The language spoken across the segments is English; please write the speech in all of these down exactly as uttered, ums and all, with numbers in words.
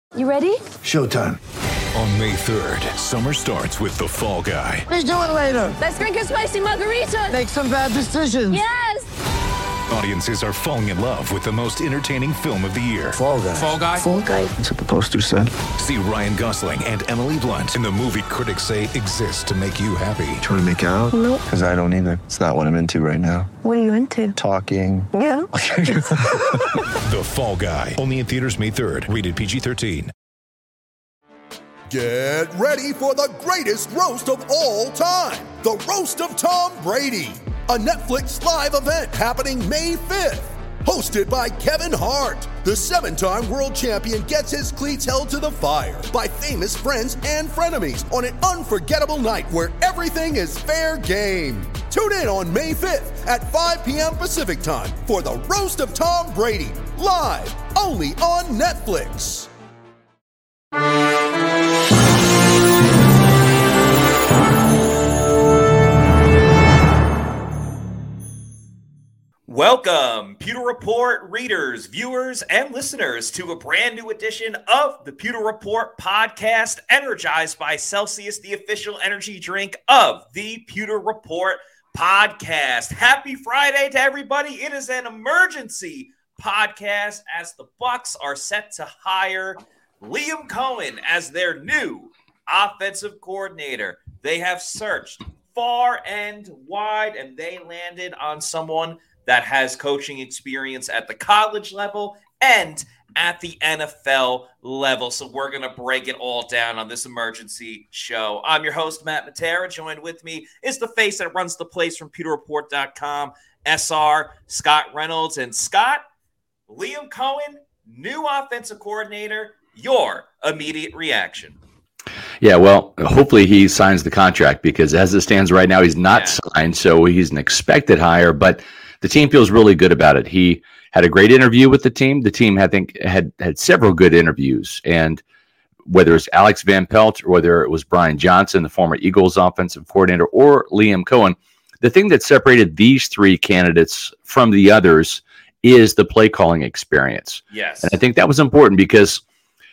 You ready? Showtime. On May third, summer starts with The Fall Guy. Let's do it later. Let's drink a spicy margarita. Make some bad decisions. Yes! Audiences are falling in love with the most entertaining film of the year. Fall Guy. Fall Guy? Fall Guy. That's what the poster said. See Ryan Gosling and Emily Blunt in the movie critics say exists to make you happy. Trying to make it out? Nope. Because I don't either. It's not what I'm into right now. What are you into? Talking. Yeah. The Fall Guy. Only in theaters May third. Rated P G thirteen. Get ready for the greatest roast of all time. The Roast of Tom Brady. A Netflix live event happening May fifth. Hosted by Kevin Hart. The seven-time world champion gets his cleats held to the fire by famous friends and frenemies on an unforgettable night where everything is fair game. Tune in on May fifth at five p.m. Pacific time for the Roast of Tom Brady. Live only on Netflix. Welcome, Pewter Report readers, viewers, and listeners to a brand new edition of the Pewter Report podcast, energized by Celsius, the official energy drink of the Pewter Report podcast. Happy Friday to everybody. It is an emergency podcast as the Bucs are set to hire Liam Cohen as their new offensive coordinator. They have searched far and wide, and they landed on someone that has coaching experience at the college level and at the N F L level. So we're going to break it all down on this emergency show. I'm your host, Matt Matera. Joined with me is the face that runs the place from pewter report dot com, S R, Scott Reynolds. And Scott, Liam Cohen, new offensive coordinator, your immediate reaction. Yeah, well, hopefully he signs the contract because as it stands right now, he's not yeah. signed. So he's an expected hire, but the team feels really good about it. He had a great interview with the team. The team, I think, had had several good interviews. And whether it's Alex Van Pelt or whether it was Brian Johnson, the former Eagles offensive coordinator, or Liam Cohen, the thing that separated these three candidates from the others is the play calling experience. Yes. And I think that was important because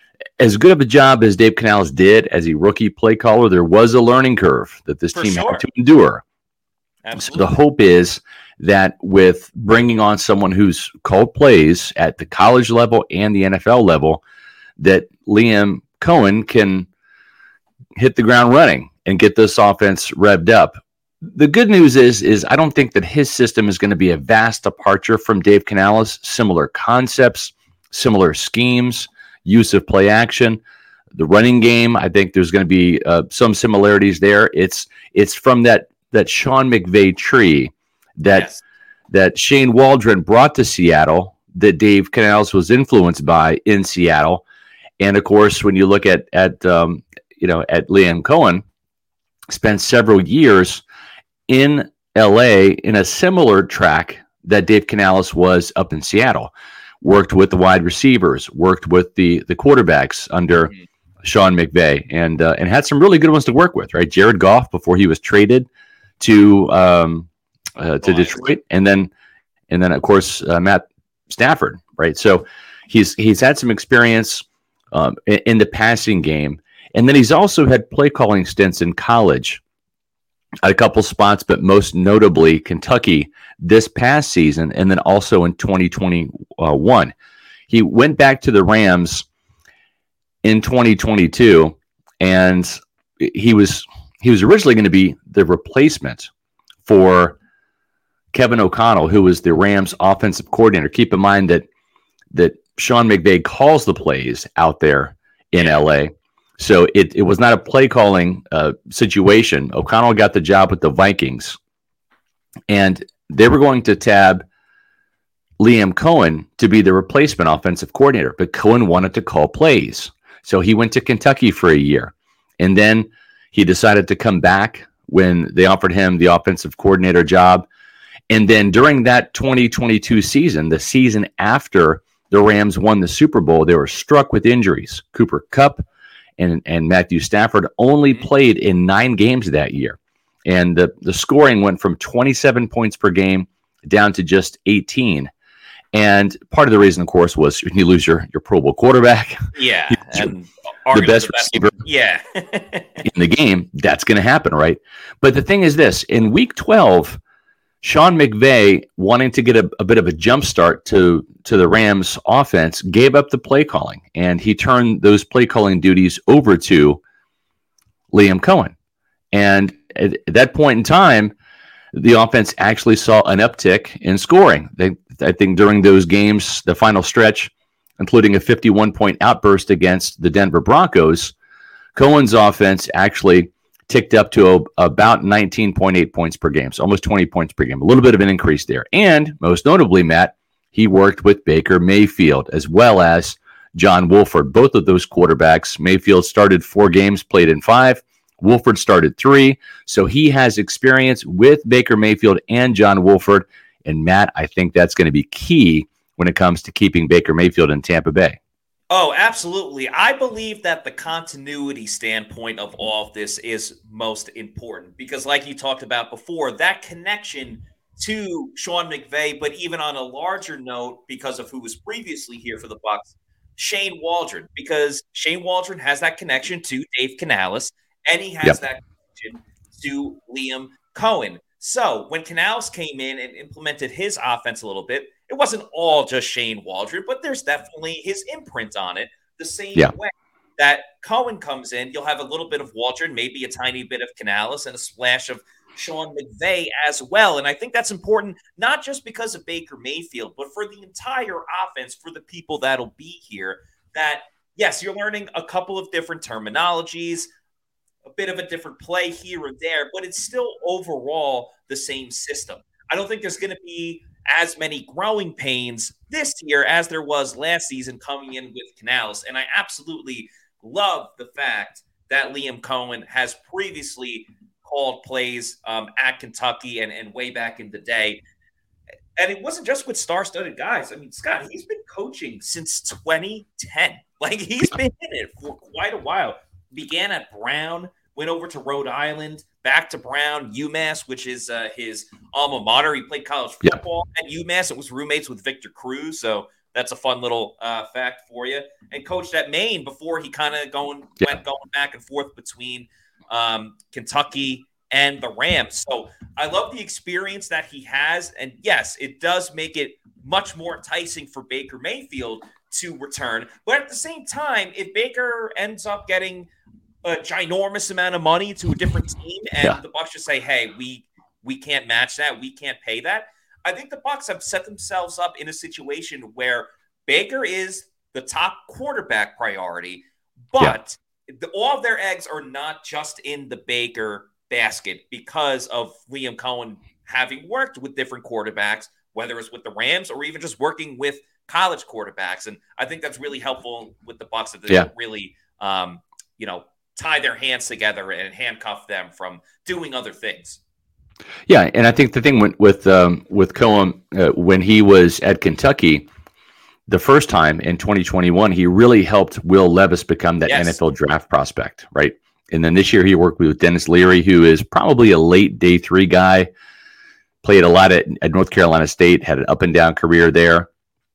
as good of a job as Dave Canales did as a rookie play caller, there was a learning curve that this For team sure. had to endure. Absolutely. So the hope is that with bringing on someone who's called plays at the college level and the N F L level, that Liam Cohen can hit the ground running and get this offense revved up. The good news is, is I don't think that his system is going to be a vast departure from Dave Canales. Similar concepts, similar schemes, use of play action. The running game, I think there's going to be uh, some similarities there. It's it's from that that Sean McVay tree that Yes. that Shane Waldron brought to Seattle, that Dave Canales was influenced by in Seattle. And of course, when you look at at um, you know at Liam Cohen, spent several years in L A in a similar track that Dave Canales was up in Seattle. Worked with the wide receivers, worked with the the quarterbacks under mm-hmm. Sean McVay, and uh, and had some really good ones to work with. Right, Jared Goff before he was traded to um, uh, to Detroit, and then and then of course uh, Matt Stafford. Right, so he's he's had some experience um, in, in the passing game, and then he's also had play calling stints in college at a couple spots, but most notably Kentucky this past season, and then also in twenty twenty-one. He went back to the Rams in twenty twenty-two, and he was he was originally going to be the replacement for Kevin O'Connell, who was the Rams offensive coordinator. Keep in mind that that Sean McVay calls the plays out there in L A, so it, it was not a play calling uh, situation. O'Connell got the job with the Vikings, and they were going to tab Liam Cohen to be the replacement offensive coordinator, but Cohen wanted to call plays. So he went to Kentucky for a year, and then he decided to come back when they offered him the offensive coordinator job. And then during that twenty twenty-two season, the season after the Rams won the Super Bowl, they were struck with injuries. Cooper Kupp and, and Matthew Stafford only played in nine games that year. And the, the scoring went from twenty-seven points per game down to just eighteen. And part of the reason, of course, was when you lose your, your Pro Bowl quarterback, yeah, you lose and the best, the best receiver yeah. in the game, that's going to happen, right? But the thing is this, in week twelve, Sean McVay, wanting to get a, a bit of a jump start to, to the Rams offense, gave up the play calling, and he turned those play calling duties over to Liam Cohen. And at, at that point in time, the offense actually saw an uptick in scoring. They, I think during those games, the final stretch, including a fifty-one point outburst against the Denver Broncos, Cohen's offense actually ticked up to a, about nineteen point eight points per game, so almost twenty points per game, a little bit of an increase there. And most notably, Matt, he worked with Baker Mayfield as well as John Wolford. Both of those quarterbacks, Mayfield started four games, played in five. Wolford started three. So he has experience with Baker Mayfield and John Wolford. And Matt, I think that's going to be key when it comes to keeping Baker Mayfield in Tampa Bay. Oh, absolutely. I believe that the continuity standpoint of all of this is most important because like you talked about before, that connection to Sean McVay, but even on a larger note, because of who was previously here for the Bucs, Shane Waldron, because Shane Waldron has that connection to Dave Canales, and he has yep. that connection to Liam Cohen. So when Canales came in and implemented his offense a little bit, it wasn't all just Shane Waldron, but there's definitely his imprint on it. The same yeah. way that Cohen comes in, you'll have a little bit of Waldron, maybe a tiny bit of Canales, and a splash of Sean McVay as well. And I think that's important, not just because of Baker Mayfield, but for the entire offense, for the people that'll be here, that, yes, you're learning a couple of different terminologies, a bit of a different play here and there, but it's still overall the same system. I don't think there's going to be as many growing pains this year as there was last season coming in with Canales. And I absolutely love the fact that Liam Cohen has previously called plays um, at Kentucky and, and way back in the day. And it wasn't just with star-studded guys. I mean, Scott, he's been coaching since twenty ten. Like, he's been in it for quite a while. Began at Brown, went over to Rhode Island, back to Brown, UMass, which is uh, his alma mater. He played college football yep. at UMass. It was roommates with Victor Cruz, so that's a fun little uh, fact for you. And coached at Maine before he kind of going yep. went going back and forth between um, Kentucky and the Rams. So I love the experience that he has. And yes, it does make it much more enticing for Baker Mayfield to return. But at the same time, if Baker ends up getting a ginormous amount of money to a different team and yeah. the Bucs just say, hey, we we can't match that, we can't pay that, I think the Bucs have set themselves up in a situation where Baker is the top quarterback priority, but yeah. the, all of their eggs are not just in the Baker basket because of Liam Cohen having worked with different quarterbacks, whether it's with the Rams or even just working with college quarterbacks. And I think that's really helpful with the Bucs that they yeah. don't really, um, you know, tie their hands together and handcuff them from doing other things. Yeah, and I think the thing with with, um, with Cohen, uh, when he was at Kentucky the first time in twenty twenty-one, he really helped Will Levis become that yes. N F L draft prospect, right? And then this year he worked with Dennis Leary, who is probably a late day three guy, played a lot at, at North Carolina State, had an up and down career there,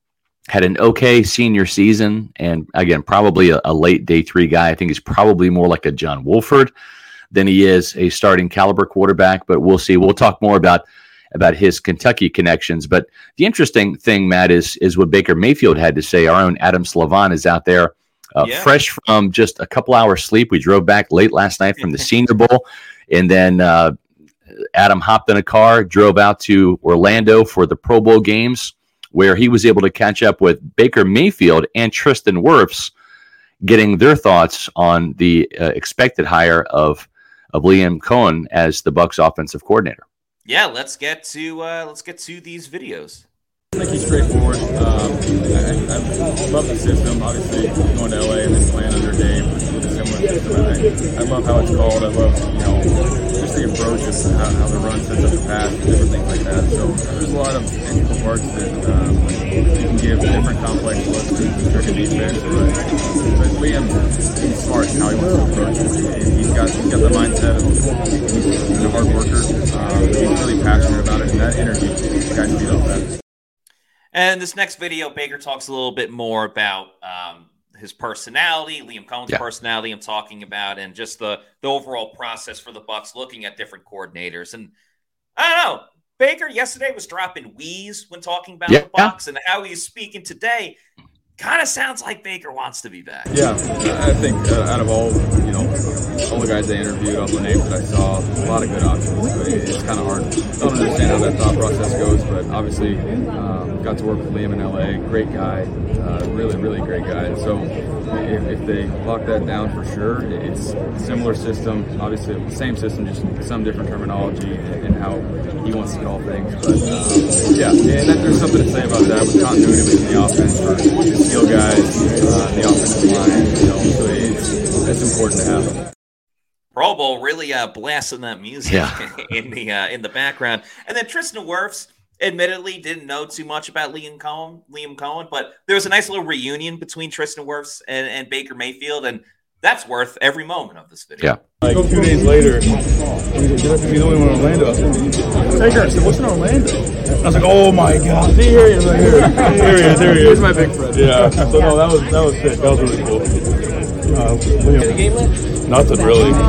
had an okay senior season, and again, probably a, a late day three guy. I think he's probably more like a John Wolford than he is a starting caliber quarterback, but we'll see. We'll talk more about, about his Kentucky connections. But the interesting thing, Matt, is, is what Baker Mayfield had to say. Our own Adam Slavon is out there, uh, yeah. fresh from just a couple hours sleep. We drove back late last night from the Senior Bowl, and then uh, Adam hopped in a car, drove out to Orlando for the Pro Bowl games, where he was able to catch up with Baker Mayfield and Tristan Wirfs, getting their thoughts on the uh, expected hire of of Liam Cohen as the Bucs offensive coordinator. Yeah, let's get to uh, let's get to these videos. I think he's straightforward. Um, I, I love the system. Obviously, going to L A and then playing under Dave with a similar system. I, I love how it's called. I love, you know, just the approach of how, how the run sets up the pass and different things like that. So there's a lot of integral parts that um, you can give different complex looks to tricky defense. But, but Liam, he's smart in how he wants to approach it. He's got he's got the mindset of he's a hard worker. Um, he's really passionate about it, and that energy guys feed off that. And this next video, Baker talks a little bit more about um, his personality, Liam Cohen's yeah. personality I'm talking about, and just the, the overall process for the Bucs looking at different coordinators. And I don't know, Baker yesterday was dropping wheeze when talking about yeah. the Bucs, and how he's speaking today kind of sounds like Baker wants to be back. Yeah, I think uh, out of all, you know, all the guys they interviewed, all the names that I saw, a lot of good options. It's kind of hard. I don't understand how that thought process goes, but obviously um, got to work with Liam in L A. Great guy, uh, really, really great guy. And so if, if they lock that down for sure, it's a similar system, obviously the same system, just some different terminology and how he wants to call things. But um, yeah, and there's something to say about that with continuity within the offense for the skill guys, uh, the offensive line. You know, so it's that's important to have. Pro Bowl really uh, blasting that music yeah. in the uh, in the background, and then Tristan Wirfs admittedly didn't know too much about Liam Cohen, Liam Cohen, but there was a nice little reunion between Tristan Wirfs and, and Baker Mayfield, and that's worth every moment of this video. Yeah. Like two days later, you know, in Orlando. Baker, I said, "What's in Orlando?" I was like, "Oh my God!" See, here he is, right here. There he is. There he is. Here's my big friend. Yeah. So no, that was that was sick. That was really cool. Uh, the game lit? Nothing really. Um,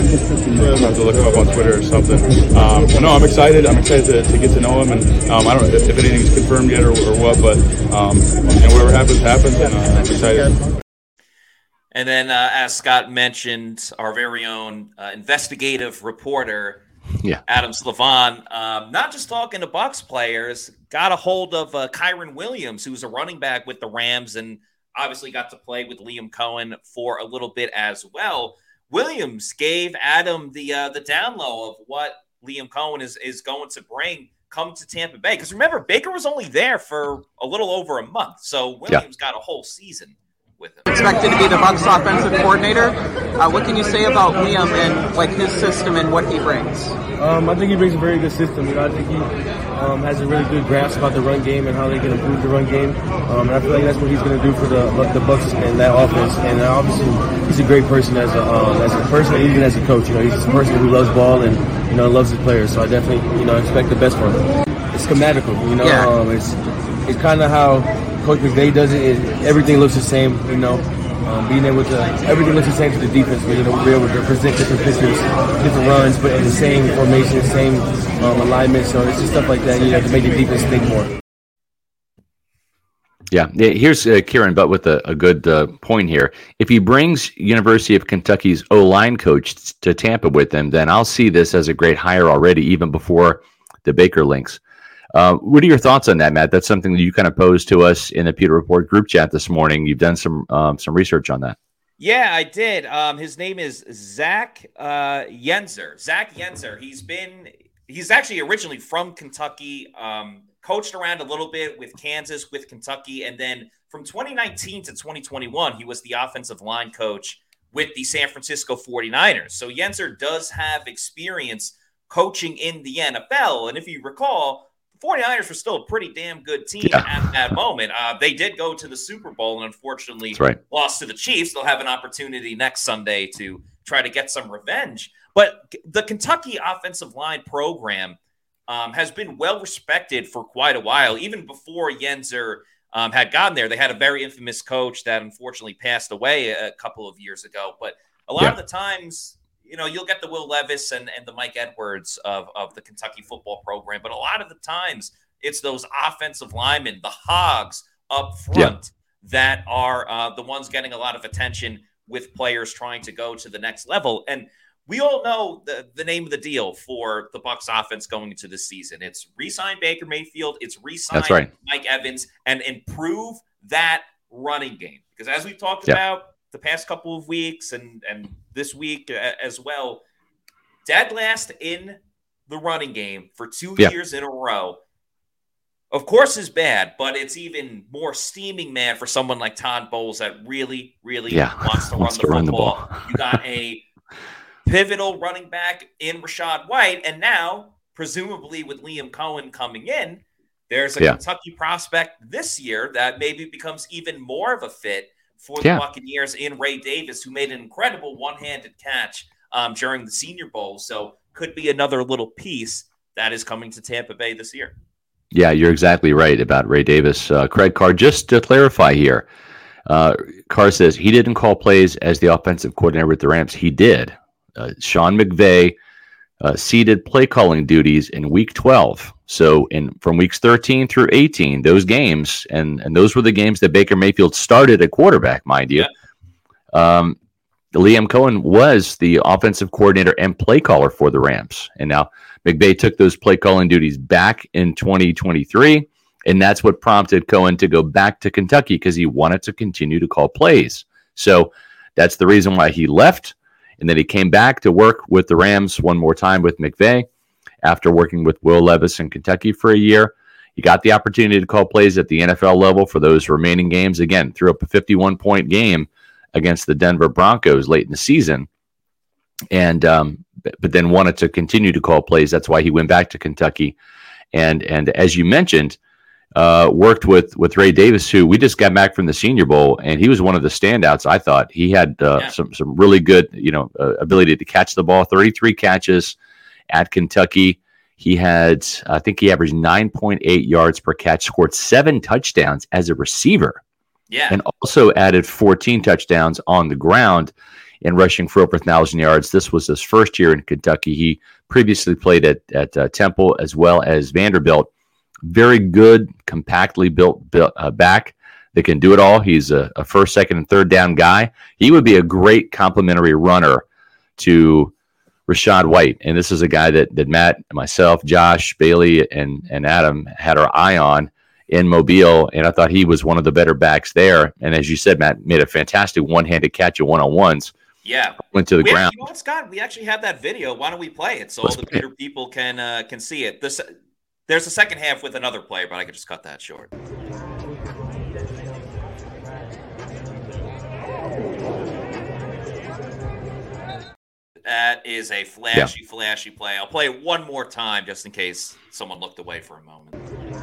I have to look him up on Twitter or something. Um, but no, I'm excited. I'm excited to, to get to know him, and um, I don't know if, if anything's confirmed yet or, or what, but um, you know, whatever happens, happens, and uh, I'm excited. And then, uh, as Scott mentioned, our very own uh, investigative reporter, yeah. Adam Slavon, um, not just talking to Bucs players, got a hold of uh, Kyren Williams, who's a running back with the Rams, and obviously got to play with Liam Cohen for a little bit as well. Williams gave Adam the uh, the down low of what Liam Cohen is, is going to bring come to Tampa Bay. Because remember, Baker was only there for a little over a month, so Williams yeah. got a whole season with him. Expected to be the Bucs offensive coordinator. Uh, what can you say about Liam and like his system and what he brings? Um, I think he brings a very good system. You know, I think he um, has a really good grasp about the run game and how they can improve the run game. Um, and I feel like that's what he's going to do for the the Bucs and that offense. And obviously, he's a great person as a um, as a person, and even as a coach. You know, he's a person who loves ball and you know loves his players. So I definitely you know expect the best from him. It's schematical. You know, yeah. um, it's it's kind of how Coach McVay does it. it. Everything looks the same. You know. Um, being able to, everything looks the same to the defense, but you know, be able to present different pictures, different runs, but in the same formation, same um, alignment. So it's just stuff like that, you know, to make the defense think more. Yeah, here's uh, Kieran, but with a, a good uh, point here. If he brings University of Kentucky's O-line coach to Tampa with him, then I'll see this as a great hire already, even before the Baker links. Uh, what are your thoughts on that, Matt? That's something that you kind of posed to us in the Pewter Report group chat this morning. You've done some um, some research on that. Yeah, I did. Um, his name is Zach uh, Yenser. Zach Yenser. He's been he's actually originally from Kentucky. Um, coached around a little bit with Kansas, with Kentucky, and then from twenty nineteen to twenty twenty-one, he was the offensive line coach with the San Francisco forty-niners. So Yenser does have experience coaching in the N F L, and if you recall, forty-niners were still a pretty damn good team yeah. at that moment. Uh, they did go to the Super Bowl and unfortunately right. lost to the Chiefs. They'll have an opportunity next Sunday to try to get some revenge. But the Kentucky offensive line program um, has been well respected for quite a while. Even before Yenser um, had gotten there, they had a very infamous coach that unfortunately passed away a couple of years ago. But a lot yeah. of the times, you know, you'll get the Will Levis and, and the Mike Edwards of, of the Kentucky football program. But a lot of the times, it's those offensive linemen, the hogs up front, yeah. that are uh, the ones getting a lot of attention with players trying to go to the next level. And we all know the, the name of the deal for the Bucs offense going into this season. It's re-sign Baker Mayfield. It's re-sign right. Mike Evans and improve that running game. Because as we've talked yeah. about the past couple of weeks and, and this week as well, dead last in the running game for two yeah. years in a row, of course, is bad, but it's even more steaming mad for someone like Todd Bowles that really, really yeah. wants to, wants run, the to run the football. ball. You got a pivotal running back in Rachaad White, and now, presumably with Liam Cohen coming in, there's a yeah. Kentucky prospect this year that maybe becomes even more of a fit for the yeah. Buccaneers in Ray Davis, who made an incredible one-handed catch um, during the Senior Bowl. So could be another little piece that is coming to Tampa Bay this year. Yeah, you're exactly right about Ray Davis. Uh, Craig Carr, just to clarify here, Uh, Carr says he didn't call plays as the offensive coordinator with the Rams. He did. Uh, Sean McVay uh, ceded play calling duties in week twelve. So in from weeks thirteen through eighteen, those games, and, and those were the games that Baker Mayfield started at quarterback, mind you. Yeah. Um, Liam Cohen was the offensive coordinator and play caller for the Rams. And now McVay took those play calling duties back in twenty twenty-three. And that's what prompted Cohen to go back to Kentucky, because he wanted to continue to call plays. So that's the reason why he left. And then he came back to work with the Rams one more time with McVay after working with Will Levis in Kentucky for a year. He got the opportunity to call plays at the N F L level for those remaining games. Again, threw up a fifty-one point game against the Denver Broncos late in the season. And um, but then wanted to continue to call plays. That's why he went back to Kentucky. And and as you mentioned, Uh, worked with with Ray Davis, who we just got back from the Senior Bowl, and he was one of the standouts. I thought he had uh, yeah. some some really good, you know, uh, ability to catch the ball. thirty-three catches at Kentucky. He had, I think, he averaged nine point eight yards per catch. Scored seven touchdowns as a receiver, yeah, and also added fourteen touchdowns on the ground and rushing for over a thousand yards. This was his first year in Kentucky. He previously played at at uh, Temple as well as Vanderbilt. Very good, compactly built, built uh, back that can do it all. He's a, a first, second, and third down guy. He would be a great complementary runner to Rachaad White. And this is a guy that that Matt, myself, Josh, Bailey, and, and Adam had our eye on in Mobile. And I thought he was one of the better backs there. And as you said, Matt, made a fantastic one-handed catch at one-on-ones. Yeah. Went to the we, ground. You know what, Scott? We actually have that video. Why don't we play it so Let's all the Peter people can uh, can see it? This There's a second half with another player, but I could just cut that short. That is a flashy, yeah. flashy play. I'll play it one more time just in case someone looked away for a moment.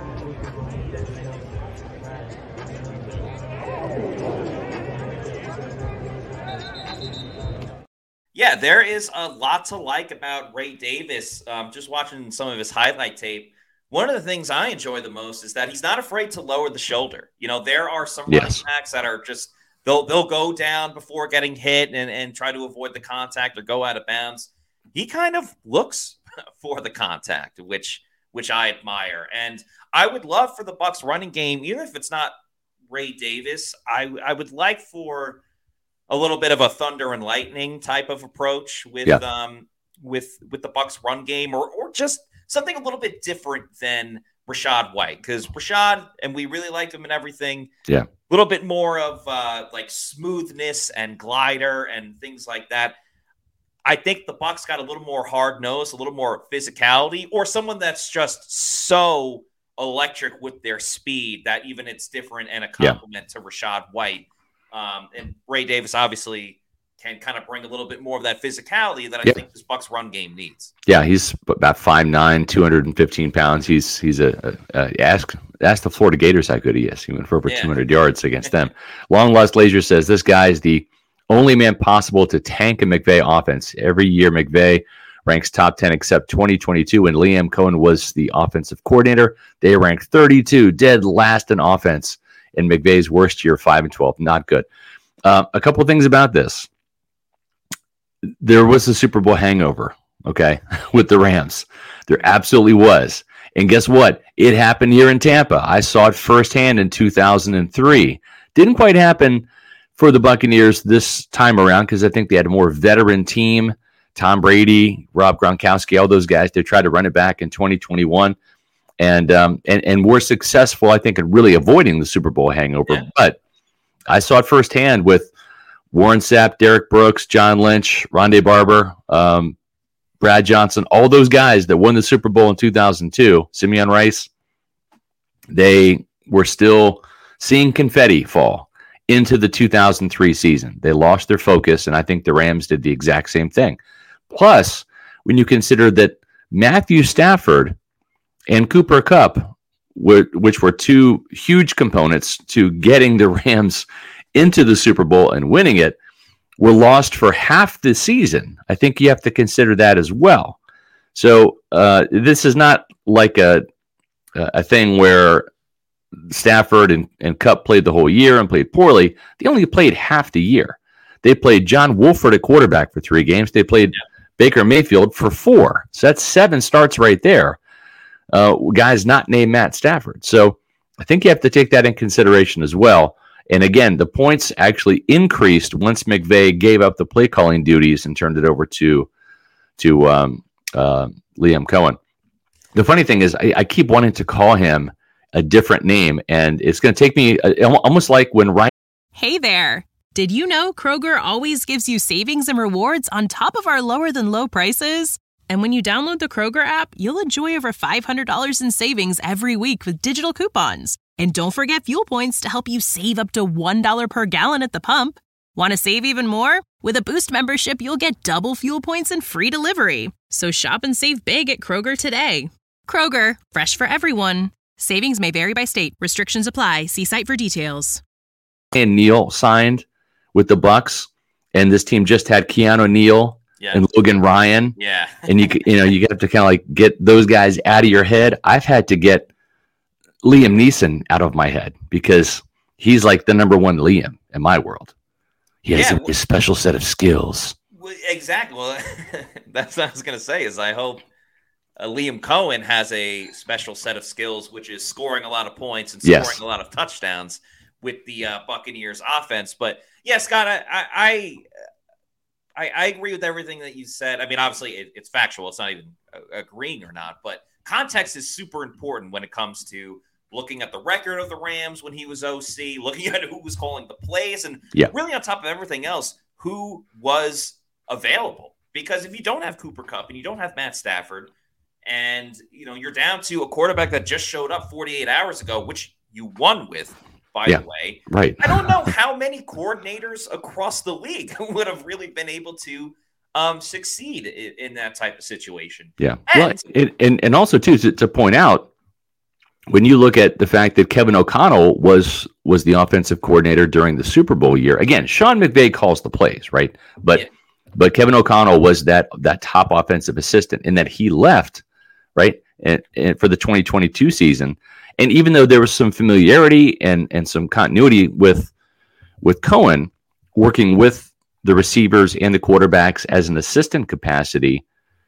Yeah, there is a lot to like about Ray Davis. Um, just watching some of his highlight tape, one of the things I enjoy the most is that he's not afraid to lower the shoulder. You know, there are some yes. running backs that are just they'll they'll go down before getting hit and, and try to avoid the contact or go out of bounds. He kind of looks for the contact, which which I admire. And I would love for the Bucs running game, even if it's not Ray Davis, I I would like for a little bit of a thunder and lightning type of approach with yeah. um with with the Bucs run game, or or just something a little bit different than Rachaad White, because Rachaad, and we really like him and everything. Yeah, a little bit more of uh, like smoothness and glider and things like that. I think the Bucs got a little more hard nose, a little more physicality, or someone that's just so electric with their speed that even it's different and a compliment yeah. to Rachaad White. Um, and Ray Davis obviously can kind of bring a little bit more of that physicality that I yeah. think this Bucs run game needs. Yeah, he's about five nine, two hundred fifteen pounds. He's he's a, a, a ask ask the Florida Gators how good he is. He went for over yeah. two hundred yards against them. Long Lost Laser says this guy is the only man possible to tank a McVay offense. Every year McVay ranks top ten except twenty twenty-two when Liam Cohen was the offensive coordinator. They ranked thirty-two, dead last in offense in McVay's worst year, five and twelve. Not good. Uh, a couple of things about this. There was a Super Bowl hangover, okay, with the Rams. There absolutely was. And guess what? It happened here in Tampa. I saw it firsthand in two thousand three. Didn't quite happen for the Buccaneers this time around because I think they had a more veteran team. Tom Brady, Rob Gronkowski, all those guys, they tried to run it back in twenty twenty-one. And um, and and were successful, I think, in really avoiding the Super Bowl hangover. Yeah. But I saw it firsthand with Warren Sapp, Derek Brooks, John Lynch, Rondé Barber, um, Brad Johnson, all those guys that won the Super Bowl in two thousand two, Simeon Rice, they were still seeing confetti fall into the two thousand three season. They lost their focus, and I think the Rams did the exact same thing. Plus, when you consider that Matthew Stafford and Cooper Kupp, which were two huge components to getting the Rams into the Super Bowl and winning it, were lost for half the season. I think you have to consider that as well. So uh, this is not like a a thing where Stafford and, and Kupp played the whole year and played poorly. They only played half the year. They played John Wolford at quarterback for three games. They played yeah. Baker Mayfield for four. So that's seven starts right there. Uh, guys not named Matt Stafford. So I think you have to take that in consideration as well. And again, the points actually increased once McVay gave up the play calling duties and turned it over to to um, uh, Liam Cohen. The funny thing is, I, I keep wanting to call him a different name, and it's going to take me uh, almost like when Ryan. Hey there. Did you know Kroger always gives you savings and rewards on top of our lower than low prices? And when you download the Kroger app, you'll enjoy over five hundred dollars in savings every week with digital coupons. And don't forget fuel points to help you save up to one dollar per gallon at the pump. Want to save even more? With a Boost membership, you'll get double fuel points and free delivery. So shop and save big at Kroger today. Kroger, fresh for everyone. Savings may vary by state. Restrictions apply. See site for details. And Neal signed with the Bucks, and this team just had Keanu Neal yeah. and Logan Ryan. Yeah. and you you know you have to kind of like get those guys out of your head. I've had to get Liam Neeson out of my head because he's like the number one Liam in my world. He has yeah, a, a special set of skills. Well, exactly. Well, that's what I was going to say is I hope uh, Liam Cohen has a special set of skills, which is scoring a lot of points and scoring yes. a lot of touchdowns with the uh, Buccaneers offense. But yeah, Scott, I, I, I, I agree with everything that you said. I mean, obviously it, it's factual. It's not even agreeing or not, but context is super important when it comes to looking at the record of the Rams when he was O C, looking at who was calling the plays, and yeah. really on top of everything else, who was available. Because if you don't have Cooper Kupp and you don't have Matt Stafford, and you know you're down to a quarterback that just showed up forty-eight hours ago, which you won with, by yeah. the way, right? I don't know how many coordinators across the league would have really been able to um, succeed in, in that type of situation. Yeah, and, well, it, and and also too to, to point out, when you look at the fact that Kevin O'Connell was was the offensive coordinator during the Super Bowl year, again, Sean McVay calls the plays, right? But yeah. but Kevin O'Connell was that that top offensive assistant, and that he left, right, and, and for the twenty twenty-two season. And even though there was some familiarity and and some continuity with with Cohen working with the receivers and the quarterbacks as an assistant capacity,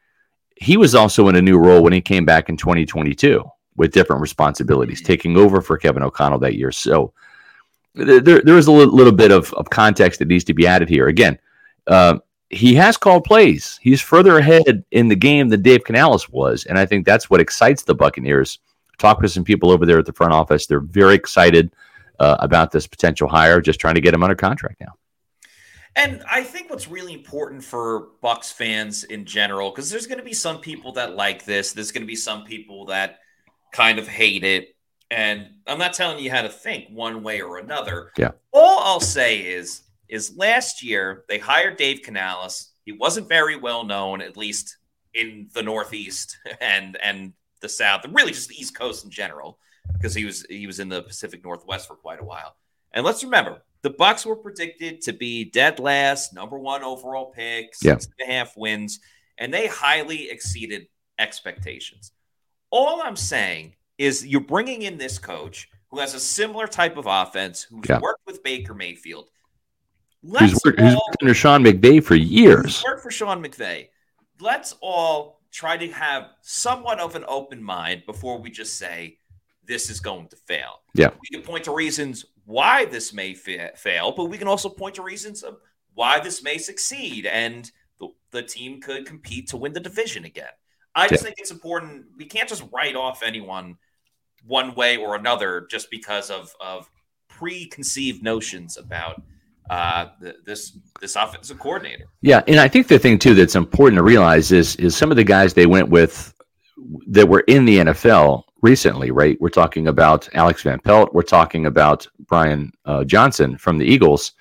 he was also in a new role when he came back in twenty twenty-two. With different responsibilities, taking over for Kevin O'Connell that year. So there, there is a little, little bit of, of context that needs to be added here. Again, uh, he has called plays. He's further ahead in the game than Dave Canales was, and I think that's what excites the Buccaneers. Talk with some people over there at the front office. They're very excited uh, about this potential hire, just trying to get him under contract now. And I think what's really important for Bucs fans in general, because there's going to be some people that like this. There's going to be some people that kind of hate it, and I'm not telling you how to think one way or another. Yeah. All I'll say is, is last year they hired Dave Canales. He wasn't very well known, at least in the Northeast and and the South, and really just the East Coast in general, because he was he was in the Pacific Northwest for quite a while. And let's remember, the Bucs were predicted to be dead last, number one overall pick, six yeah. and a half wins, and they highly exceeded expectations. All I'm saying is you're bringing in this coach who has a similar type of offense, who's yeah. worked with Baker Mayfield. Let's who's worked, all, who's worked under Sean McVay for years. Worked for Sean McVay. Let's all try to have somewhat of an open mind before we just say this is going to fail. Yeah. We can point to reasons why this may fa- fail, but we can also point to reasons of why this may succeed, and the, the team could compete to win the division again. I just yeah. think it's important. We can't just write off anyone one way or another just because of, of preconceived notions about uh, the, this this offensive coordinator. Yeah, and I think the thing, too, that's important to realize is is some of the guys they went with that were in the N F L recently, right? We're talking about Alex Van Pelt. We're talking about Brian uh, Johnson from the Eagles.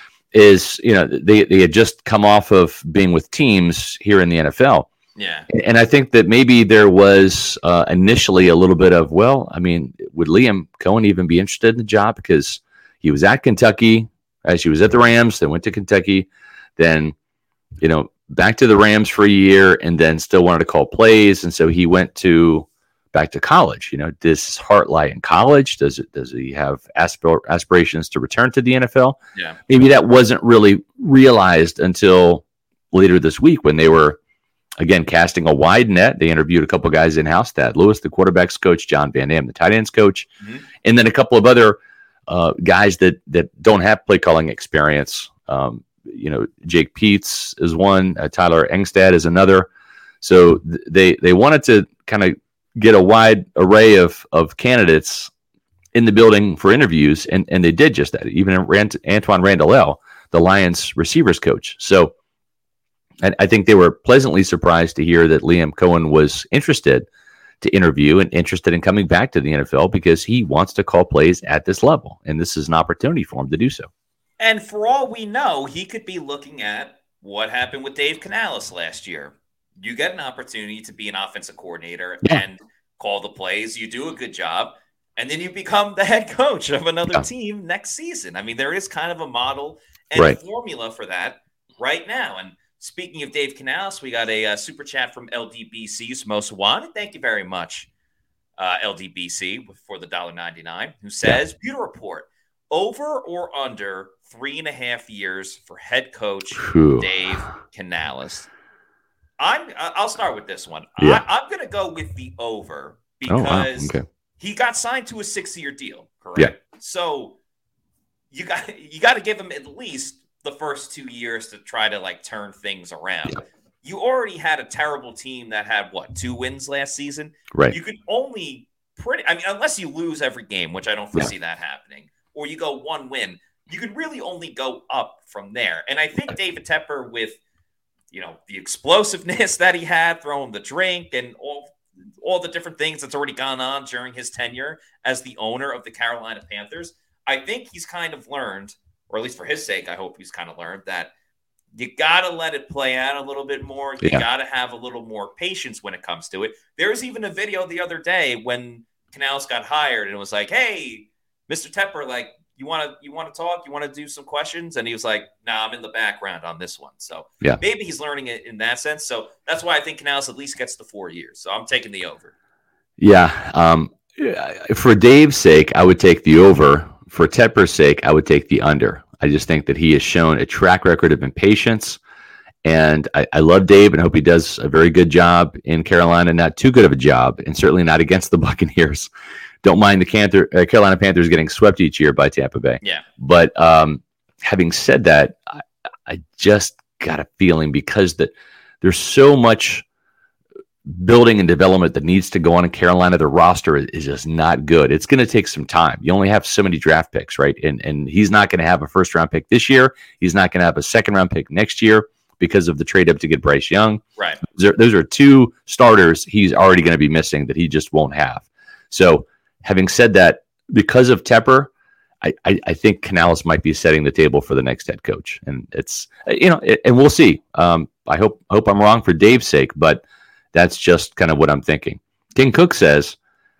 Is, you know, they, they had just come off of being with teams here in the N F L. Yeah. And I think that maybe there was uh, initially a little bit of, well, I mean, would Liam Cohen even be interested in the job? Because he was at Kentucky, as he was at the Rams, then went to Kentucky, then, you know, back to the Rams for a year, and then still wanted to call plays. And so he went to back to college. You know, does his heart lie in college? Does it? Does he have aspir- aspirations to return to the N F L? Yeah. Maybe that wasn't really realized until later this week when they were, again, casting a wide net. They interviewed a couple of guys in-house, Thad Lewis, the quarterback's coach, John Van Dam, the tight ends coach, mm-hmm. and then a couple of other uh, guys that that don't have play calling experience. Um, you know, Jake Peets is one, uh, Tyler Engstad is another. So th- they they wanted to kind of get a wide array of of candidates in the building for interviews, and, and they did just that. Even Rand- Antoine Randall, the Lions receivers coach. So I, I think they were pleasantly surprised to hear that Liam Cohen was interested to interview and interested in coming back to the N F L because he wants to call plays at this level, and this is an opportunity for him to do so. And for all we know, he could be looking at what happened with Dave Canales last year. You get an opportunity to be an offensive coordinator yeah. and call the plays. You do a good job, and then you become the head coach of another yeah. team next season. I mean, there is kind of a model and right. formula for that right now. And speaking of Dave Canales, we got a, a super chat from L D B C, Samosa One. Thank you very much, uh, L D B C, for the one dollar ninety-nine, who says, yeah. Pewter Report, over or under three and a half years for head coach Whew. Dave Canales? I'm, I'll start with this one. Yeah. I, I'm going to go with the over because oh, wow. okay. he got signed to a six-year deal, correct? Yeah. So you got you got to give him at least the first two years to try to like turn things around. Yeah. You already had a terrible team that had what two wins last season. Right. You could only pretty. I mean, unless you lose every game, which I don't foresee yeah. that happening, or you go one win, you could really only go up from there. And I think David Tepper with. You know, the explosiveness that he had, throwing the drink and all all the different things that's already gone on during his tenure as the owner of the Carolina Panthers. I think he's kind of learned, or at least for his sake, I hope he's kind of learned that you got to let it play out a little bit more. You yeah. got to have a little more patience when it comes to it. There was even a video the other day when Canales got hired and it was like, hey, Mister Tepper, like, You want to you want to talk? You want to do some questions? And he was like, nah, I'm in the background on this one. So yeah. maybe he's learning it in that sense. So that's why I think Canales at least gets to four years. So I'm taking the over. Yeah. Um, for Dave's sake, I would take the over. For Tepper's sake, I would take the under. I just think that he has shown a track record of impatience. And I, I love Dave and hope he does a very good job in Carolina. Not too good of a job, and certainly not against the Buccaneers. Don't mind the Panther, uh, Carolina Panthers getting swept each year by Tampa Bay. Yeah. But um, having said that, I, I just got a feeling because that there's so much building and development that needs to go on in Carolina. The roster is, is just not good. It's going to take some time. You only have so many draft picks, right? And and he's not going to have a first round pick this year. He's not going to have a second round pick next year because of the trade up to get Bryce Young. Right. Those are, those are two starters he's already going to be missing that he just won't have. So. Having said that, because of Tepper, I, I, I think Canales might be setting the table for the next head coach, and it's you know, it, and we'll see. Um, I hope hope I'm wrong for Dave's sake, but that's just kind of what I'm thinking. King Cook says,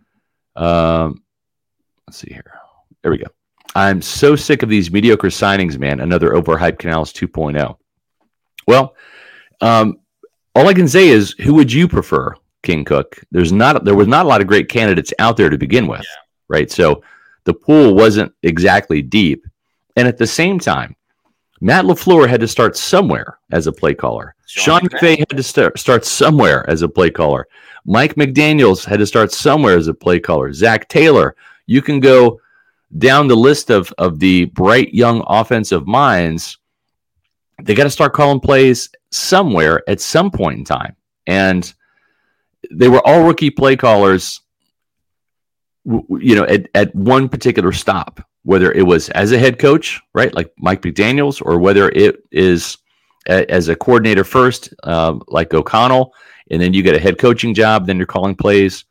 um, let's see here. There we go. I'm so sick of these mediocre signings, man. Another overhyped Canales two point oh. Well, um, all I can say is, who would you prefer? King Cook. There's not there was not a lot of great candidates out there to begin with, yeah. right? So the pool wasn't exactly deep. And at the same time, Matt LaFleur had to start somewhere as a play caller. Sean, Sean McVay had to start, start somewhere as a play caller. Mike McDaniels had to start somewhere as a play caller. Zach Taylor. You can go down the list of, of the bright young offensive minds. They got to start calling plays somewhere at some point in time. And they were all rookie play callers, you know, at, at one particular stop, whether it was as a head coach, right, like Mike McDaniels, or whether it is a, as a coordinator first, uh, like O'Connell, and then you get a head coaching job, then you're calling plays.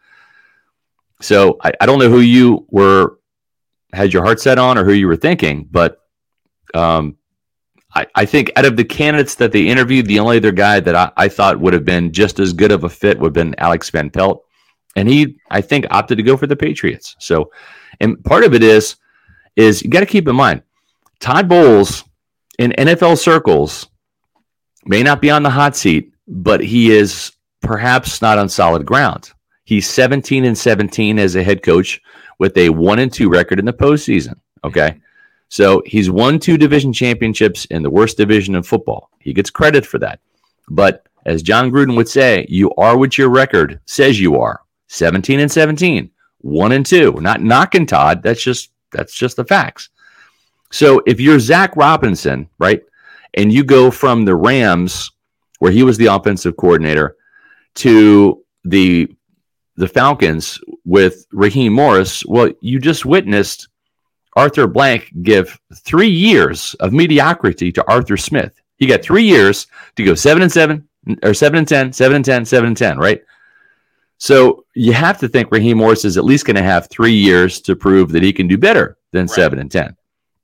So I, I don't know who you were, had your heart set on or who you were thinking, but um, I, I think out of the candidates that they interviewed, the only other guy that I, I thought would have been just as good of a fit would have been Alex Van Pelt. And he, I think, opted to go for the Patriots. So, and part of it is, is you got to keep in mind, Todd Bowles in N F L circles may not be on the hot seat, but he is perhaps not on solid ground. He's seventeen and seventeen as a head coach with a one and two record in the postseason. Okay. So he's won two division championships in the worst division in football. He gets credit for that. But as John Gruden would say, you are what your record says you are. seventeen and seventeen, one and two. Not knocking Todd. That's just that's just the facts. So if you're Zach Robinson, right, and you go from the Rams, where he was the offensive coordinator, to the the Falcons with Raheem Morris, well, you just witnessed Arthur Blank give three years of mediocrity to Arthur Smith. He got three years to go seven and seven, or seven and ten, seven and ten, seven and ten, right? So you have to think Raheem Morris is at least going to have three years to prove that he can do better than right. seven and ten.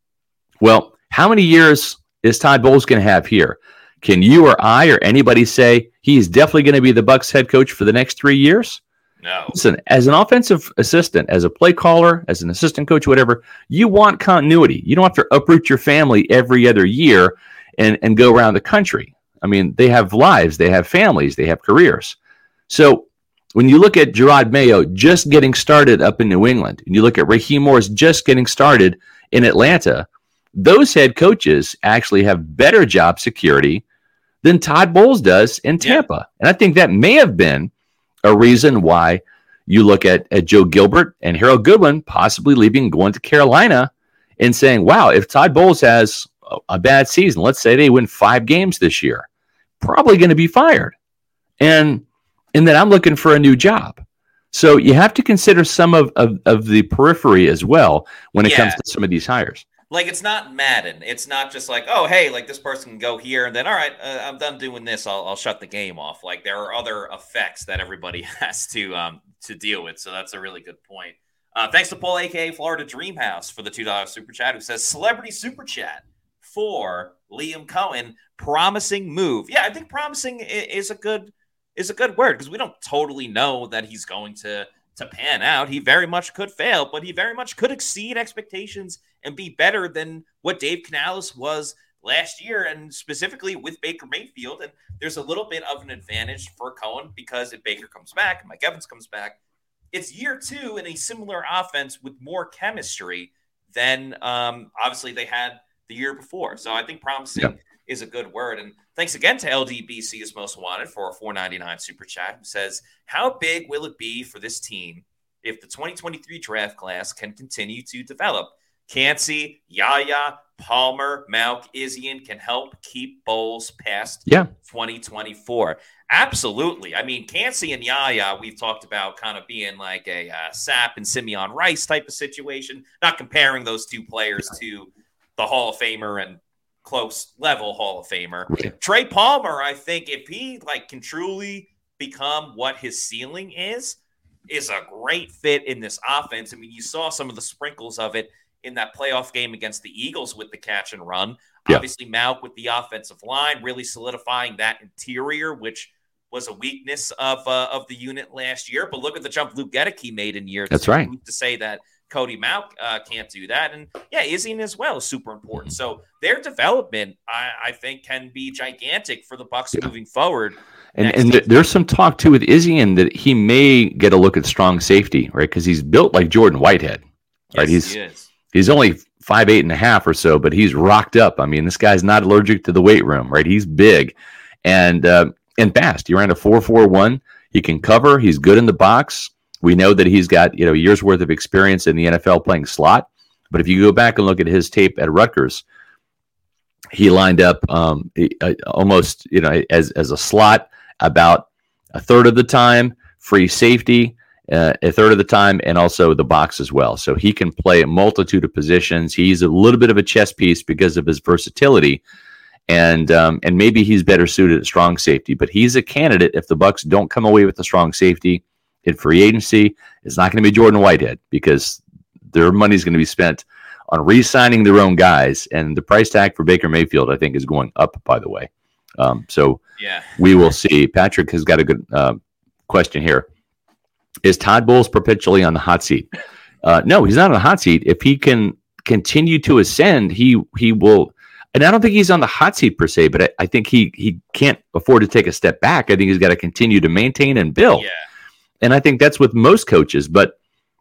Well, how many years is Todd Bowles going to have here? Can you or I or anybody say he's definitely going to be the Bucs head coach for the next three years? No. Listen, as an offensive assistant, as a play caller, as an assistant coach, whatever, you want continuity. You don't have to uproot your family every other year and, and go around the country. I mean, they have lives, they have families, they have careers. So when you look at Gerard Mayo just getting started up in New England, and you look at Raheem Morris just getting started in Atlanta, those head coaches actually have better job security than Todd Bowles does in Tampa. Yeah. And I think that may have been a reason why you look at, at Joe Gilbert and Harold Goodwin possibly leaving, going to Carolina and saying, wow, if Todd Bowles has a, a bad season, let's say they win five games this year, probably going to be fired. And, and then I'm looking for a new job. So you have to consider some of, of, of the periphery as well when it yeah. comes to some of these hires. Like, it's not Madden. It's not just like, oh, hey, like this person can go here and then, all right, uh, I'm done doing this. I'll, I'll shut the game off. Like, there are other effects that everybody has to um to deal with. So that's a really good point. Uh, thanks to Paul, a k a. Florida Dream House, for the two dollars super chat, who says, celebrity super chat for Liam Cohen, promising move. Yeah, I think promising is a good is a good word, because we don't totally know that he's going to to pan out. He very much could fail, but he very much could exceed expectations and be better than what Dave Canales was last year, and specifically with Baker Mayfield. And there's a little bit of an advantage for Cohen, because if Baker comes back and Mike Evans comes back, it's year two in a similar offense with more chemistry than um, obviously they had the year before. So I think promising yep. is a good word. And thanks again to L D B C is Most Wanted for a four ninety-nine super chat, who says, how big will it be for this team if the twenty twenty-three draft class can continue to develop? Kancey, Yaya, Palmer, Malk, Izien can help keep Bowles past yeah. twenty twenty-four. Absolutely. I mean, Kancey and Yaya, we've talked about kind of being like a uh, Sapp and Simeon Rice type of situation, not comparing those two players to the Hall of Famer and close level Hall of Famer. Right. Trey Palmer, I think if he like can truly become what his ceiling is, is a great fit in this offense. I mean, you saw some of the sprinkles of it in that playoff game against the Eagles with the catch and run. Yeah. Obviously, Malk with the offensive line, really solidifying that interior, which was a weakness of uh, of the unit last year. But look at the jump Luke Gedeke made in year That's two. right. To say that Cody Malk uh, can't do that. And yeah, Izien as well is super important. So their development, I, I think, can be gigantic for the Bucs yeah. moving forward. And and th- there's some talk too with Izien that he may get a look at strong safety, right? Because he's built like Jordan Whitehead, right? Yes, he's he is. He's only five eight and a half or so, but he's rocked up. I mean, this guy's not allergic to the weight room, right? He's big and uh, and fast. He ran a four four one. He can cover. He's good in the box. We know that he's got, you know, years worth of experience in the N F L playing slot. But if you go back and look at his tape at Rutgers, he lined up um, almost, you know, as as a slot about a third of the time, free safety uh, a third of the time, and also the box as well. So he can play a multitude of positions. He's a little bit of a chess piece because of his versatility, and um, and maybe he's better suited at strong safety. But he's a candidate if the Bucs don't come away with a strong safety in free agency. It's not going to be Jordan Whitehead, because their money is going to be spent on re-signing their own guys, and the price tag for Baker Mayfield, I think, is going up, by the way. Um, so yeah. we will see. Patrick has got a good uh, question here. Is Todd Bowles perpetually on the hot seat? Uh, no, he's not on the hot seat. If he can continue to ascend, he he will. And I don't think he's on the hot seat per se, but I, I think he he can't afford to take a step back. I think he's got to continue to maintain and build. Yeah. And I think that's with most coaches. But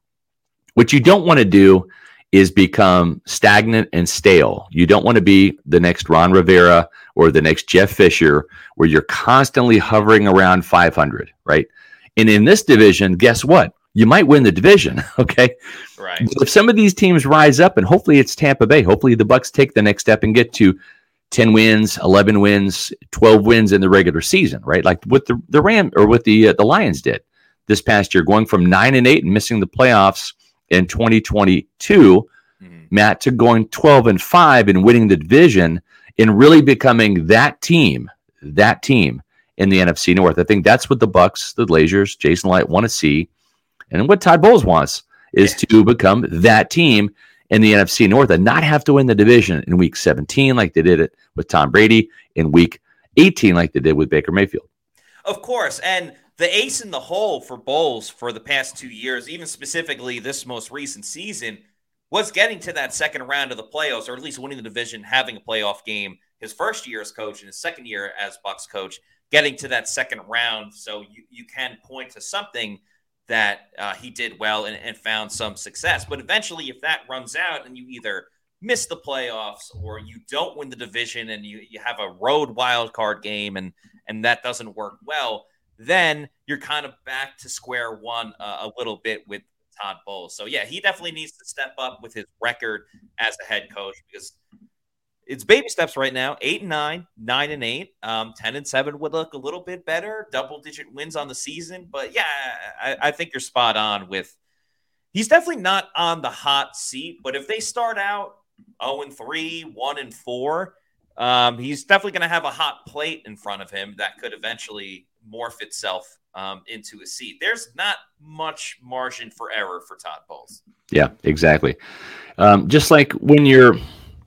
what you don't want to do is become stagnant and stale. You don't want to be the next Ron Rivera or the next Jeff Fisher, where you're constantly hovering around five hundred, right? And in this division, guess what? You might win the division, okay? Right. But if some of these teams rise up, and hopefully it's Tampa Bay, hopefully the Bucs take the next step and get to ten wins, eleven wins, twelve wins in the regular season, right? Like what the the Ram or what the uh, the Lions did this past year, going from nine and eight and missing the playoffs in twenty twenty-two, mm-hmm. Matt, to going twelve and five and winning the division and really becoming that team, that team in the N F C North. I think that's what the Bucs, the Glazers, Jason Light want to see. And what Todd Bowles wants is yeah. to become that team in the N F C North and not have to win the division in week seventeen like they did it with Tom Brady, in week eighteen like they did with Baker Mayfield. Of course. And the ace in the hole for Bowles for the past two years, even specifically this most recent season, was getting to that second round of the playoffs, or at least winning the division, having a playoff game his first year as coach and his second year as Bucs coach, getting to that second round. So you, you can point to something that uh, he did well and, and found some success. But eventually, if that runs out and you either miss the playoffs or you don't win the division and you, you have a road wild card game and, and that doesn't work well, then you're kind of back to square one uh, a little bit with Todd Bowles. So, yeah, he definitely needs to step up with his record as a head coach, because it's baby steps right now. Eight and nine, nine and eight, um, ten and seven would look a little bit better. Double digit wins on the season, but yeah, I, I think you're spot on with. He's definitely not on the hot seat, but if they start out zero and three, one and four, um, he's definitely going to have a hot plate in front of him that could eventually morph itself um, into a seat. There's not much margin for error for Todd Bowles. Yeah, exactly. Um, just like when you're,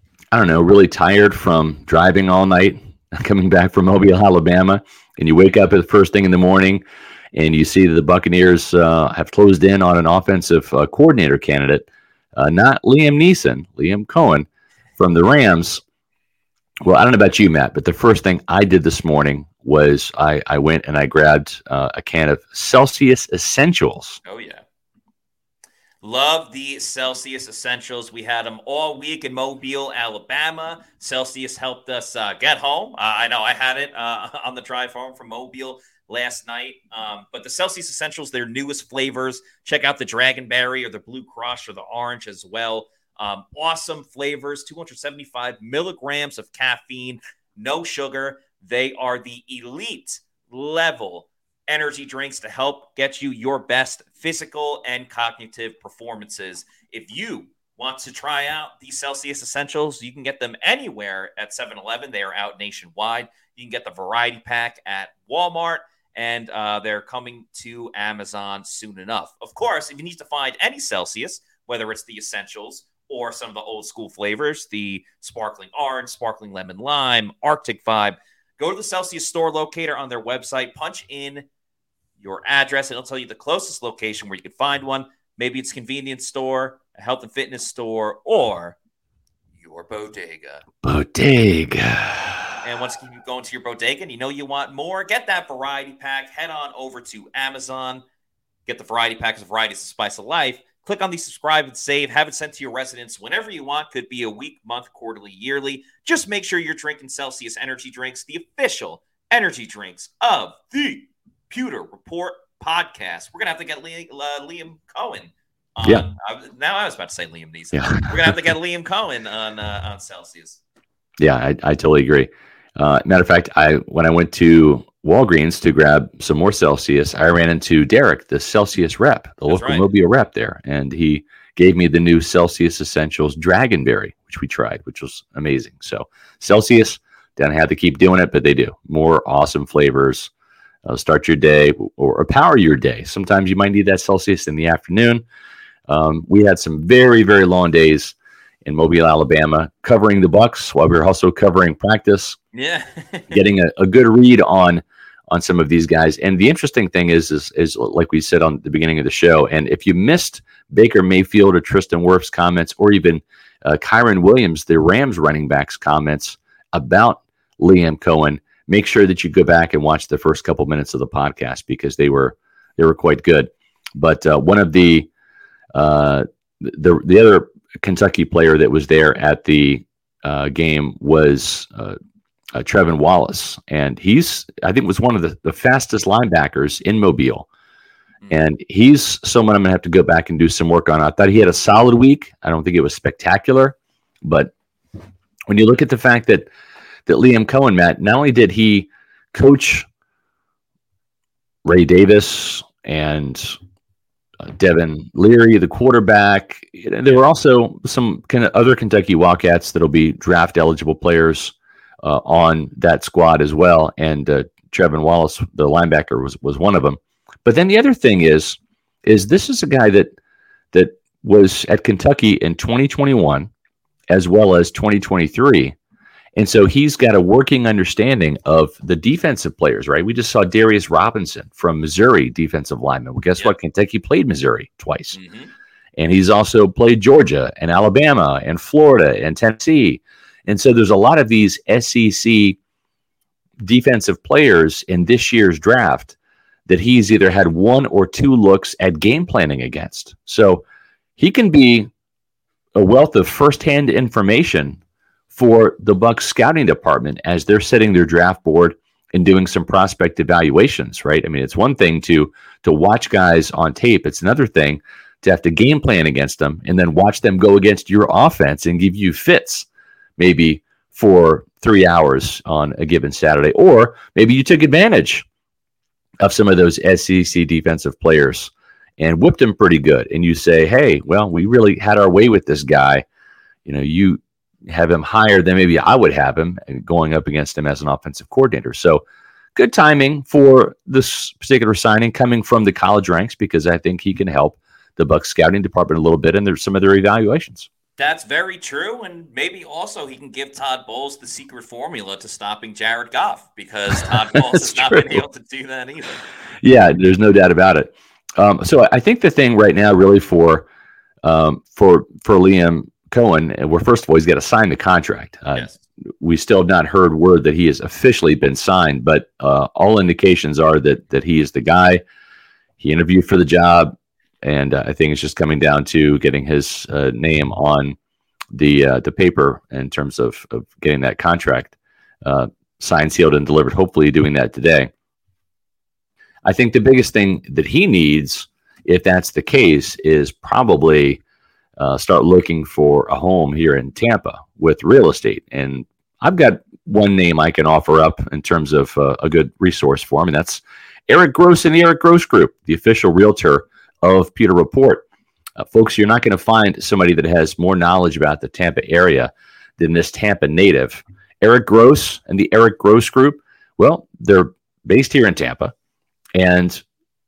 I don't know, really tired from driving all night, coming back from Mobile, Alabama, and you wake up at the first thing in the morning and you see that the Buccaneers uh, have closed in on an offensive uh, coordinator candidate, uh, not Liam Neeson, Liam Cohen from the Rams. Well, I don't know about you, Matt, but the first thing I did this morning was I, I went and I grabbed uh, a can of Celsius Essentials. Oh, yeah. Love the Celsius Essentials. We had them all week in Mobile, Alabama. Celsius helped us uh, get home. Uh, I know I had it uh, on the drive home from Mobile last night. Um, but the Celsius Essentials, their newest flavors. Check out the Dragonberry or the Blue Crush or the Orange as well. Um, awesome flavors, two hundred seventy-five milligrams of caffeine, no sugar. They are the elite level energy drinks to help get you your best physical and cognitive performances. If you want to try out the Celsius Essentials, you can get them anywhere at seven eleven. They are out nationwide. You can get the variety pack at Walmart, and uh, they're coming to Amazon soon enough. Of course, if you need to find any Celsius, whether it's the Essentials or some of the old school flavors, the sparkling orange, sparkling lemon lime, Arctic vibe, go to the Celsius store locator on their website, punch in your address, and it'll tell you the closest location where you can find one. Maybe it's a convenience store, a health and fitness store, or your bodega. Bodega. And once you go into your bodega and you know you want more, get that variety pack. Head on over to Amazon. Get the variety pack, because variety is the spice of life. Click on the subscribe and save. Have it sent to your residence whenever you want. Could be a week, month, quarterly, yearly. Just make sure you're drinking Celsius energy drinks, the official energy drinks of the Pewter Report podcast. We're going to have to get Liam, uh, Liam Cohen on. Yeah. Uh, now I was about to say Liam Neeson. Yeah. We're going to have to get Liam Cohen on uh, on Celsius. Yeah, I, I totally agree. Uh, matter of fact, I when I went to Walgreens to grab some more Celsius, I ran into Derek, the Celsius rep, the That's local right. Mobile rep there, and he gave me the new Celsius Essentials Dragonberry, which we tried, which was amazing. So Celsius, don't have to keep doing it, but they do. More awesome flavors. Uh, start your day or, or power your day. Sometimes you might need that Celsius in the afternoon. Um, we had some very, very long days in Mobile, Alabama, covering the Bucs while we were also covering practice. Yeah. getting a, a good read on on some of these guys. And the interesting thing is, is, is like we said on the beginning of the show, and if you missed Baker Mayfield or Tristan Wirfs' comments, or even uh, Kyron Williams, the Rams running back's comments about Liam Cohen, make sure that you go back and watch the first couple minutes of the podcast, because they were they were quite good. But uh, one of the uh, the the other Kentucky player that was there at the uh, game was uh, uh, Trevin Wallace, and he's I think was one of the, the fastest linebackers in Mobile. And he's someone I'm going to have to go back and do some work on. I thought he had a solid week. I don't think it was spectacular. But when you look at the fact that, that Liam Coen, Matt, not only did he coach Ray Davis and uh, Devin Leary, the quarterback, there were also some kind of other Kentucky Wildcats that will be draft eligible players uh, on that squad as well. And uh, Trevin Wallace, the linebacker, was, was one of them. But then the other thing is, is this is a guy that that was at Kentucky in twenty twenty-one as well as twenty twenty-three. And so he's got a working understanding of the defensive players, right? We just saw Darius Robinson from Missouri, defensive lineman. Well, guess yep. what? Kentucky played Missouri twice. Mm-hmm. And he's also played Georgia and Alabama and Florida and Tennessee. And so there's a lot of these S E C defensive players in this year's draft that he's either had one or two looks at game planning against. So he can be a wealth of firsthand information for the Bucs scouting department as they're setting their draft board and doing some prospect evaluations, right? I mean, it's one thing to to watch guys on tape. It's another thing to have to game plan against them and then watch them go against your offense and give you fits maybe for three hours on a given Saturday. Or maybe you took advantage of some of those S E C defensive players and whipped him pretty good. And you say, hey, well, we really had our way with this guy. You know, you have him higher than maybe I would have him going up against him as an offensive coordinator. So good timing for this particular signing coming from the college ranks, because I think he can help the Bucs scouting department a little bit. And there's some of their evaluations. That's very true, and maybe also he can give Todd Bowles the secret formula to stopping Jared Goff, because Todd Bowles has not true. been able to do that either. Yeah, there's no doubt about it. Um, so I think the thing right now really for um, for for Liam Coen, well, first of all, he's got to sign the contract. Uh, yes. We still have not heard word that he has officially been signed, but uh, all indications are that that he is the guy. He interviewed for the job. And uh, I think it's just coming down to getting his uh, name on the uh, the paper in terms of, of getting that contract uh, signed, sealed, and delivered. Hopefully doing that today. I think the biggest thing that he needs, if that's the case, is probably uh, start looking for a home here in Tampa with real estate. And I've got one name I can offer up in terms of uh, a good resource for him, and that's Eric Gross and the Eric Gross Group, the official realtor of Pewter Report. Uh, folks, you're not going to find somebody that has more knowledge about the Tampa area than this Tampa native. Eric Gross and the Eric Gross Group, well, they're based here in Tampa, and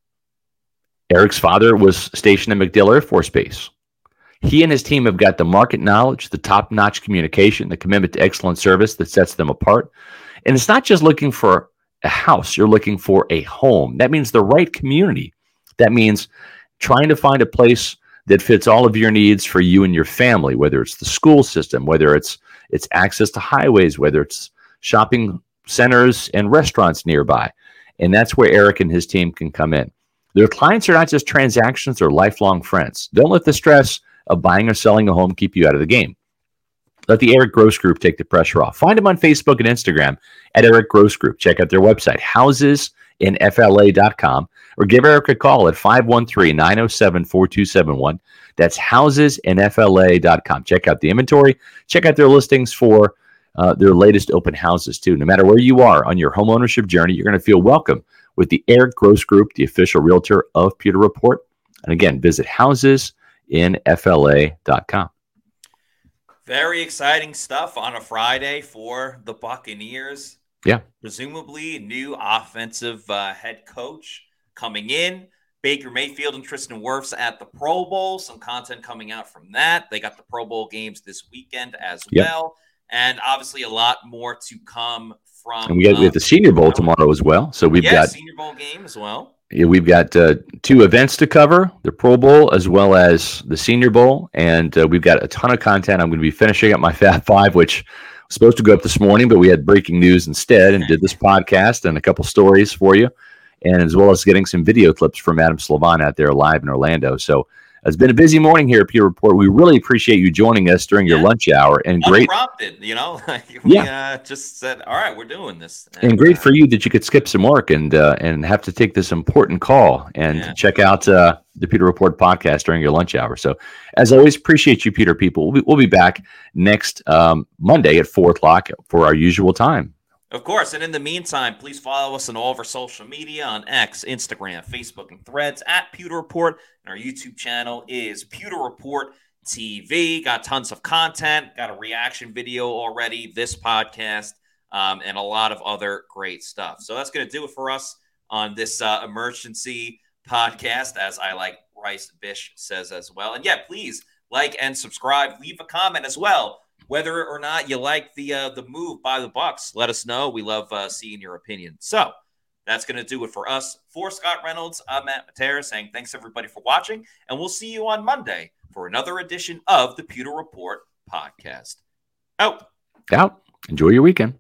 Eric's father was stationed at MacDill Air Force Base. He and his team have got the market knowledge, the top-notch communication, the commitment to excellent service that sets them apart. And it's not just looking for a house. You're looking for a home. That means the right community. That means trying to find a place that fits all of your needs for you and your family, whether it's the school system, whether it's it's access to highways, whether it's shopping centers and restaurants nearby. And that's where Eric and his team can come in. Their clients are not just transactions, they're lifelong friends. Don't let the stress of buying or selling a home keep you out of the game. Let the Eric Gross Group take the pressure off. Find them on Facebook and Instagram at Eric Gross Group. Check out their website, houses in F L A dot com, or give Eric a call at five one three, nine oh seven, four two seven one. That's houses in F L A dot com. Check out the inventory. Check out their listings for uh, their latest open houses, too. No matter where you are on your home ownership journey, you're going to feel welcome with the Eric Gross Group, the official realtor of Pewter Report. And again, visit houses in F L A dot com. Very exciting stuff on a Friday for the Buccaneers. Yeah. Presumably new offensive uh, head coach coming in. Baker Mayfield and Tristan Wirfs at the Pro Bowl. Some content coming out from that. They got the Pro Bowl games this weekend as yep. well. And obviously a lot more to come from. And we got, uh, we have the Senior Bowl tomorrow as well. So we've yeah, got Senior Bowl game as well. Yeah, we've got uh, two events to cover, the Pro Bowl as well as the Senior Bowl. And uh, we've got a ton of content. I'm going to be finishing up my Fab Five, which was supposed to go up this morning, but we had breaking news instead and did this podcast and a couple stories for you. and as well as getting some video clips from Adam Slavon out there live in Orlando. So it's been a busy morning here at Pewter Report. We really appreciate you joining us during yeah. your lunch hour. And great, unprompted, you know, we yeah. uh, just said, "All right, we're doing this." And, and great uh, for you that you could skip some work and uh, and have to take this important call and yeah. check out uh, the Pewter Report podcast during your lunch hour. So, as always, appreciate you, Pewter people. We'll be, we'll be back next um, Monday at four o'clock for our usual time. Of course, and in the meantime, please follow us on all of our social media on X, Instagram, Facebook, and Threads at Pewter Report. And our YouTube channel is Pewter Report T V. Got tons of content, got a reaction video already, this podcast, um, and a lot of other great stuff. So that's going to do it for us on this uh, emergency podcast, as I like Rice Bish says as well. And yeah, please like and subscribe. Leave a comment as well. Whether or not you like the uh, the move by the Bucks, let us know. We love uh, seeing your opinion. So that's going to do it for us. For Scott Reynolds, I'm Matt Matera saying thanks, everybody, for watching. And we'll see you on Monday for another edition of the Pewter Report podcast. Out. Out. Enjoy your weekend.